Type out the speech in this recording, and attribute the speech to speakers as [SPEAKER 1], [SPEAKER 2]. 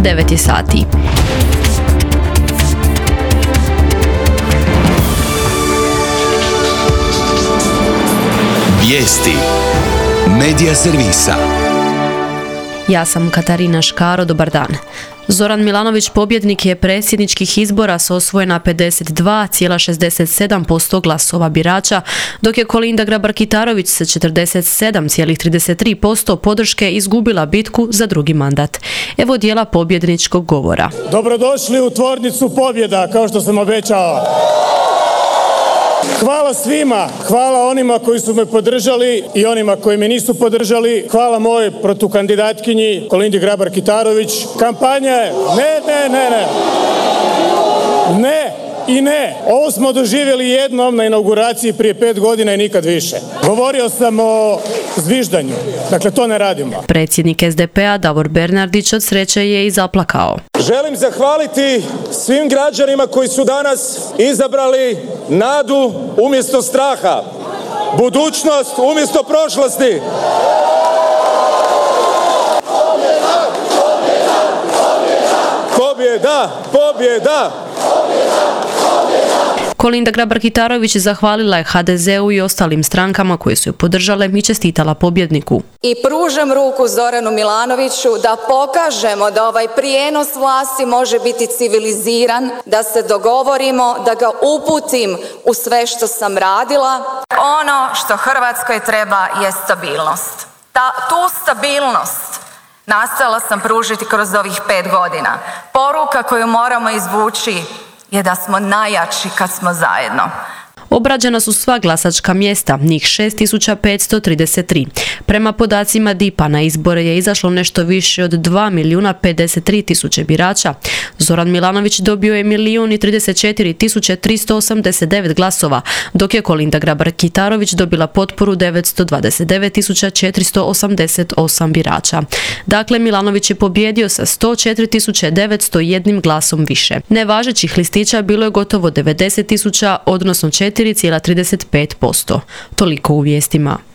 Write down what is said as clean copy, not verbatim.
[SPEAKER 1] 9 je sati.
[SPEAKER 2] Vijesti Medija servisa.
[SPEAKER 1] Ja sam Katarina Škaro, dobar dan. Zoran Milanović pobjednik je predsjedničkih izbora s osvojena 52,67% glasova birača, dok je Kolinda Grabar-Kitarović sa 47,33% podrške izgubila bitku za drugi mandat. Evo dijela pobjedničkog govora.
[SPEAKER 3] Dobrodošli u tvornicu pobjeda, kao što sam obećao. Hvala svima, hvala onima koji su me podržali i onima koji me nisu podržali. Hvala mojoj protukandidatkinji Kolindi Grabar-Kitarović. Kampanja je ne i ne. Ovo smo doživjeli jednom na inauguraciji prije 5 godina i nikad više. Govorio sam o zviždanju. Dakle, to ne radimo.
[SPEAKER 1] Predsjednik SDP-a Davor Bernardić od sreće je i zaplakao.
[SPEAKER 4] Želim zahvaliti svim građanima koji su danas izabrali nadu umjesto straha, budućnost umjesto prošlosti. Pobjeda, pobjeda!
[SPEAKER 1] Kolinda Grabar-Kitarović zahvalila je HDZ-u i ostalim strankama koje su je podržale i čestitala pobjedniku.
[SPEAKER 5] I pružam ruku Zoranu Milanoviću da pokažemo da ovaj prijenos vlasti može biti civiliziran, da se dogovorimo, da ga uputim u sve što sam radila. Ono što Hrvatskoj treba je stabilnost. Tu stabilnost nastojala sam pružiti kroz ovih 5 godina. Poruka koju moramo izvući je da smo najjači kad smo zajedno.
[SPEAKER 1] Obrađena su sva glasačka mjesta, njih 6533. Prema podacima DIP-a na izbore je izašlo nešto više od 2.053.000 birača. Zoran Milanović dobio je 1.034.389 glasova, dok je Kolinda Grabar-Kitarović dobila potporu 929.488 birača. Dakle, Milanović je pobjedio sa 104.901 glasom više. Nevažećih listića bilo je gotovo 90.000, odnosno 4,35%. Toliko u vijestima.